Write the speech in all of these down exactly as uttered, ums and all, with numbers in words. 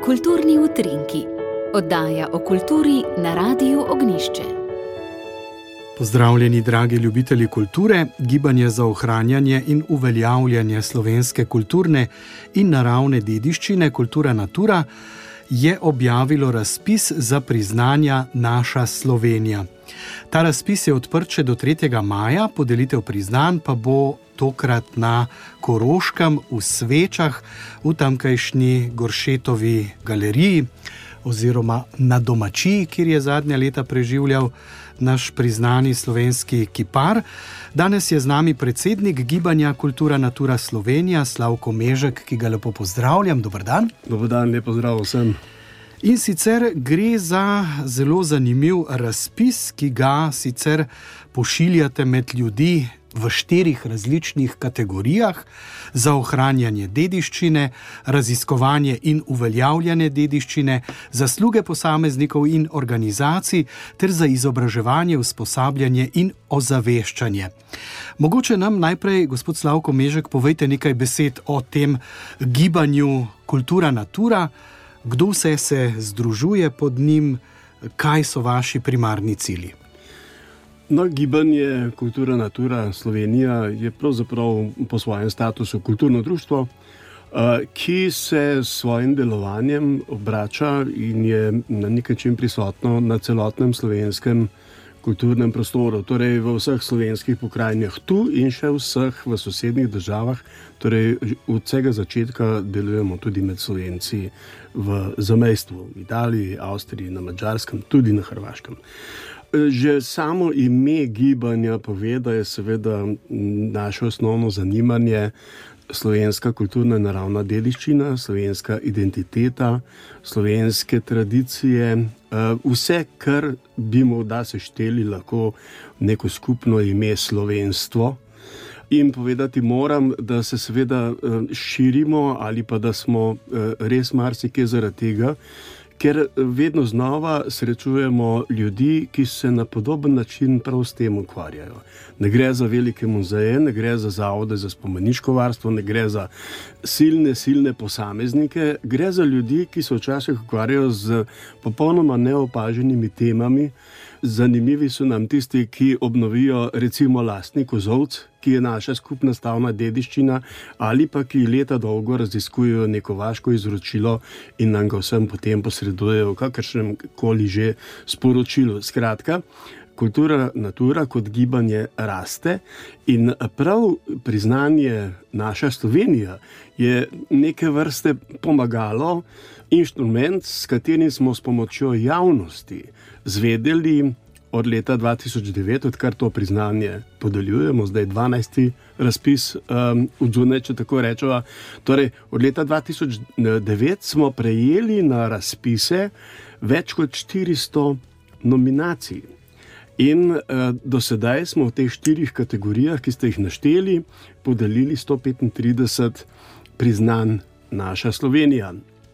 Kulturni utrinki, oddaja o kulturi na Radiu Ognjišče. Pozdravljeni, dragi ljubitelji kulture. Gibanje za ohranjanje in uveljavljanje slovenske kulturne in naravne dediščine Kultura Natura je objavilo razpis za priznanja Naša Slovenija. Ta razpis je odprt še do tretjega maja, podelitev priznanj pa bo tokrat na Koroškem v Svečah, v tamkajšnji Goršetovi galeriji oziroma na domačiji, kjer je zadnja leta preživljal naš priznani slovenski kipar. Danes je z nami predsednik gibanja Kultura Natura Slovenija, Slavko Mežek, ki ga lepo pozdravljam. Dober dan. Dober dan, lep pozdrav vsem. In sicer gre za zelo zanimiv razpis, ki ga sicer pošiljate med ljudi v štirih različnih kategorijah: za ohranjanje dediščine, raziskovanje in uveljavljanje dediščine, zasluge posameznikov in organizacij ter za izobraževanje, usposabljanje in ozaveščanje. Mogoče nam najprej, gospod Slavko Mežek, povejte nekaj besed o tem gibanju Kultura Natura. Kdo vse se združuje pod njim, kaj so vaši primarni cilji? No, gibanje Kultura Natura Slovenija je pravzaprav po svojem statusu kulturno društvo, ki se s svojim delovanjem obrača in je na nek način prisotno na celotnem slovenskem kulturnem prostoru, torej v vseh slovenskih pokrajinah tu in še vseh v sosednjih državah. Torej od vsega začetka delujemo tudi med Slovenci v zamejstvu, v Italiji, Avstriji, na Madžarskem, tudi na Hrvaškem. Že samo ime gibanja pove, da je seveda naše osnovno zanimanje slovenska kulturna in naravna dediščina, slovenska identiteta, slovenske tradicije, vse, kar bi morda sešteli lahko neko skupno ime slovenstvo. In povedati moram, da se seveda širimo ali pa da smo res marsikje zaradi tega, ker vedno znova srečujemo ljudi, ki se na podoben način prav s tem ukvarjajo. Ne gre za velike muzeje, ne gre za zavode za spomeniško varstvo, ne gre za silne, silne posameznike, gre za ljudi, ki se včasih ukvarjajo z popolnoma neopaženimi temami. Zanimivi so nam tisti, ki obnovijo recimo lastni kozolc, ki je naša skupna stavna dediščina, ali pa ki leta dolgo raziskujejo neko vaško izročilo in nam ga vsem potem posredujejo v kakršnem koli že sporočilu. Skratka, Kultura Natura kot gibanje raste in prav priznanje Naša Slovenija je neke vrste pomagalo, inštrument, s katerim smo s pomočjo javnosti zvedeli od leta dva tisoč devet, odkar to priznanje podeljujemo, zdaj dvanajsti razpis um, odzune, če tako rečeva. Torej, od leta dva tisoč devet smo prejeli na razpise več kot štiristo nominacij. In uh, do sedaj smo v teh štirih kategorijah, ki ste jih našteli, podelili sto petintrideset priznanj Naša Slovenija.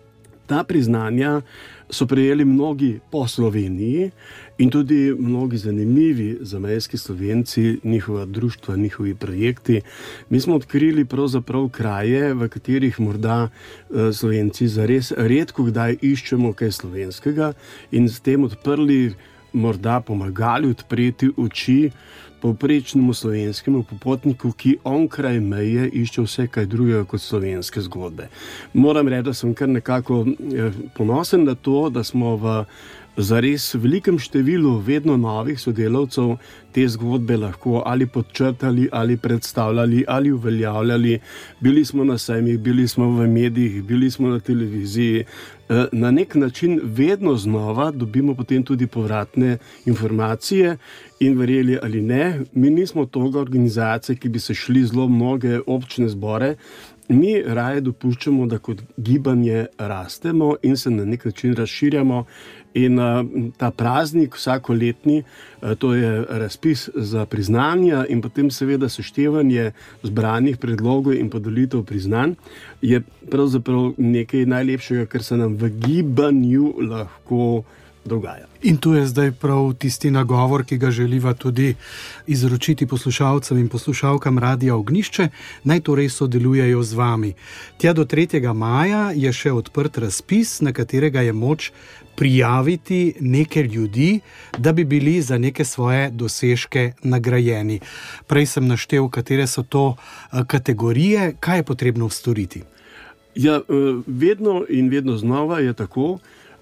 Ta priznanja so prejeli mnogi po Sloveniji in tudi mnogi zanimivi zamejski Slovenci, njihova društva, njihovi projekti. Mi smo odkrili pravzaprav kraje, v katerih morda Slovenci zares redko kdaj iščemo kaj slovenskega in s tem odprli, morda pomagali odpreti oči povprečnemu slovenskemu popotniku, ki onkraj meje išče vse kaj drugega kot slovenske zgodbe. Moram reči, da sem kar nekako ponosen na to, da smo v zares velikem številu vedno novih sodelavcev te zgodbe lahko ali podčrtali, ali predstavljali, ali uveljavljali. Bili smo na sejmih, bili smo v medijih, bili smo na televiziji. Na nek način vedno znova dobimo potem tudi povratne informacije in verjeli ali ne, mi nismo toga organizacije, ki bi se šli zelo mnoge občne zbore. Mi raje dopuščamo, da kot gibanje rastemo in se na nek način razširjamo. In uh, ta praznik vsakoletni, uh, to je razpis za priznanja in potem seveda seštevanje zbranih predlogov in podelitev priznanj, je pravzaprav nekaj najlepšega, kar se nam v gibanju lahko dogaja. In tu je zdaj prav tisti nagovor, ki ga želiva tudi izročiti poslušalcem in poslušalkam Radia Ognjišče, naj torej sodelujejo z vami. Tja do tretjega maja je še odprt razpis, na katerega je moč prijaviti neke ljudi, da bi bili za neke svoje dosežke nagrajeni. Prej sem naštel, katere so to kategorije, kaj je potrebno storiti. Ja, vedno in vedno znova je tako,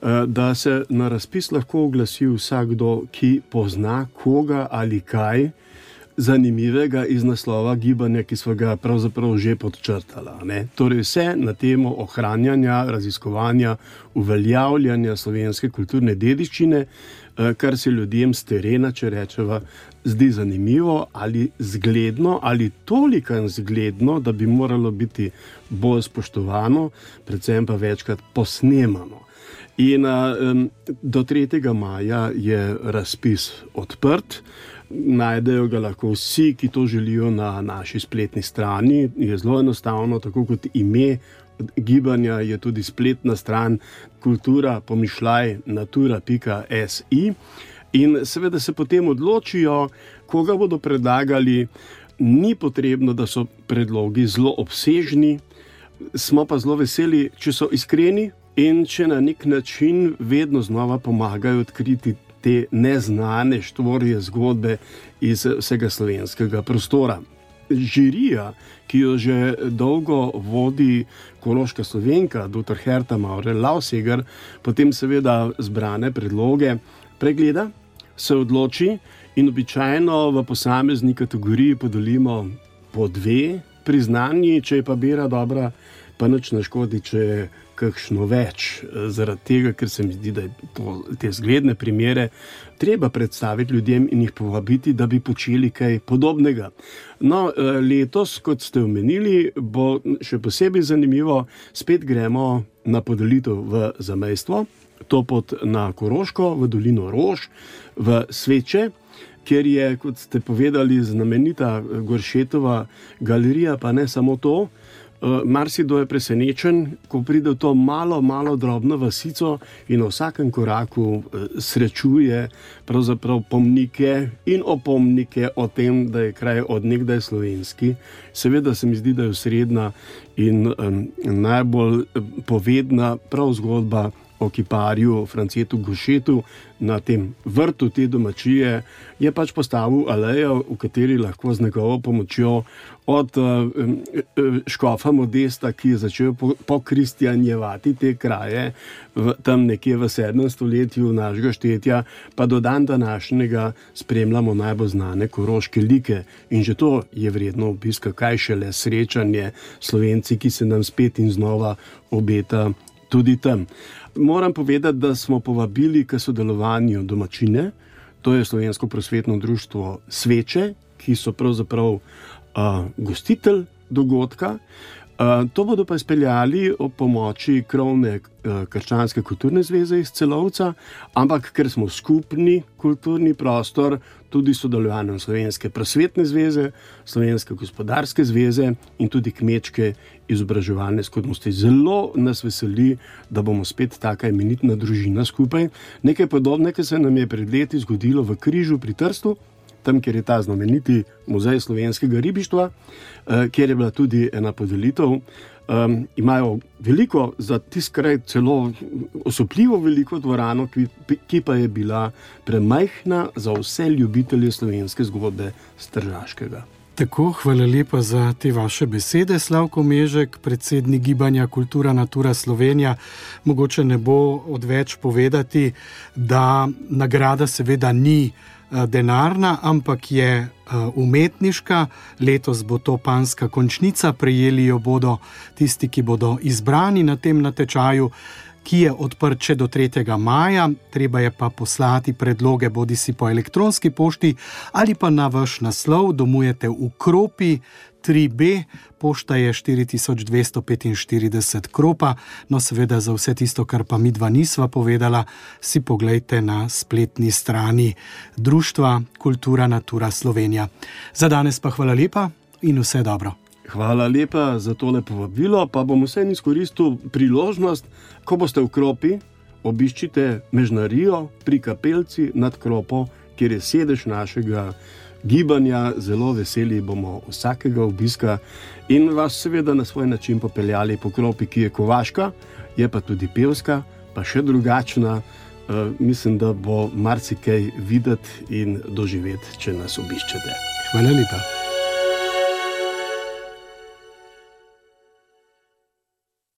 da se na razpis lahko oglasi vsakdo, ki pozna koga ali kaj zanimivega iz naslova gibanja, ki smo ga pravzaprav že podčrtala. Ne? Torej vse na temo ohranjanja, raziskovanja, uveljavljanja slovenske kulturne dediščine, kar se ljudem s terena, če rečeva, zdi zanimivo ali zgledno ali toliko zgledno, da bi moralo biti bolj spoštovano, predvsem pa večkrat posnemano. In um, do tretjega maja je razpis odprt. Najdejo ga lahko vsi, ki to želijo, na naši spletni strani. Je zelo enostavno, tako kot ime gibanja je tudi spletna stran kultura pomišljaj natura pika si. In seveda se potem odločijo, koga bodo predlagali. Ni potrebno, da so predlogi zelo obsežni, smo pa zelo veseli, če so iskreni in če na nek način vedno znova pomagajo odkriti te neznane štvorje zgodbe iz vsega slovenskega prostora. Žirija, ki jo že dolgo vodi koroška Slovenka, doktor Herta Maurer-Lauseger, potem seveda zbrane predloge pregleda, se odloči in običajno v posamezni kategoriji podelimo po dve priznanji, če je pa bera dobra, pa nič ne škodi, če je kakšno več, zaradi tega, ker se mi zdi, da je to, te zgledne primere treba predstaviti ljudem in jih povabiti, da bi počeli kaj podobnega. No, letos, kot ste omenili, bo še posebej zanimivo, spet gremo na podelitev v zamejstvo, to pot na Koroško, v dolino Rož, v Sveče, kjer je, kot ste povedali, znamenita Goršetova galerija, pa ne samo to. Marsikdo je presenečen, ko pride v to malo, malo drobno vasico in na vsakem koraku srečuje pravzaprav pomnike in opomnike o tem, da je kraj od nekdaj slovenski. Seveda se mi zdi, da je osrednja in um, najbolj povedna prav zgodba o kiparju Francetu Goršetu na tem vrtu te domačije, je pač postavil alejo, v kateri lahko z njegovo pomočjo od uh, škofa Modesta, ki je začel pokristjanjevati te kraje v, tam nekje v sedmem stoletju našega štetja, pa do dan današnjega spremljamo najbolj znane koroške like. In že to je vredno obiska, kaj šele srečanje Slovenci, ki se nam spet in znova obeta tudi tam. Moram povedati, da smo povabili k sodelovanju domačine, to je Slovensko prosvetno društvo Sveče, ki so pravzaprav uh, gostitelj dogodka. Uh, to bodo pa izpeljali ob pomoči krovne uh, krščanske kulturne zveze iz Celovca, ampak ker smo skupni kulturni prostor, tudi sodelovanjem Slovenske prosvetne zveze, Slovenske gospodarske zveze in tudi kmečke izobraževalne skupnosti. Zelo nas veseli, da bomo spet taka imenitna družina skupaj. Nekaj podobnega se nam je pred leti zgodilo v Križu pri Trstu, tam, kjer je ta znameniti muzej slovenskega ribištva, kjer je bila tudi ena podelitev. Um, imajo veliko, za tisti kraj celo osupljivo veliko dvorano, ki, ki pa je bila premajhna za vse ljubitelje slovenske zgodbe s Tržaškega. Tako, hvala lepa za te vaše besede. Slavko Mežek, predsednik gibanja Kultura Natura Slovenija. Mogoče ne bo odveč povedati, da nagrada seveda ni denarna, ampak je umetniška. Letos bo to Panska končnica, prejeli jo bodo tisti, ki bodo izbrani na tem natečaju, ki je odprt še do tretjega maja. Treba je pa poslati predloge bodisi po elektronski pošti ali pa na vaš naslov. Domujete v Kropi tri B, pošta je štiri tisoč dvesto petinštirideset Kropa. No, seveda za vse tisto, kar pa midva nisva povedala, si poglejte na spletni strani Društva Kultura Natura Slovenija. Za danes pa hvala lepa in vse dobro. Hvala lepa za tole povabilo, pa bom vsem izkoristil priložnost, ko boste v Kropi obiščite Mežnarijo pri Kapelci nad Kropo, kjer je sedež našega gibanja. Zelo veseli bomo vsakega obiska in vas seveda na svoj način popeljali po Kropi, ki je kovaška, je pa tudi pevska, pa še drugačna. Uh, mislim, da bo marsikaj videti in doživeti, če nas obiščete. Hvala lepa.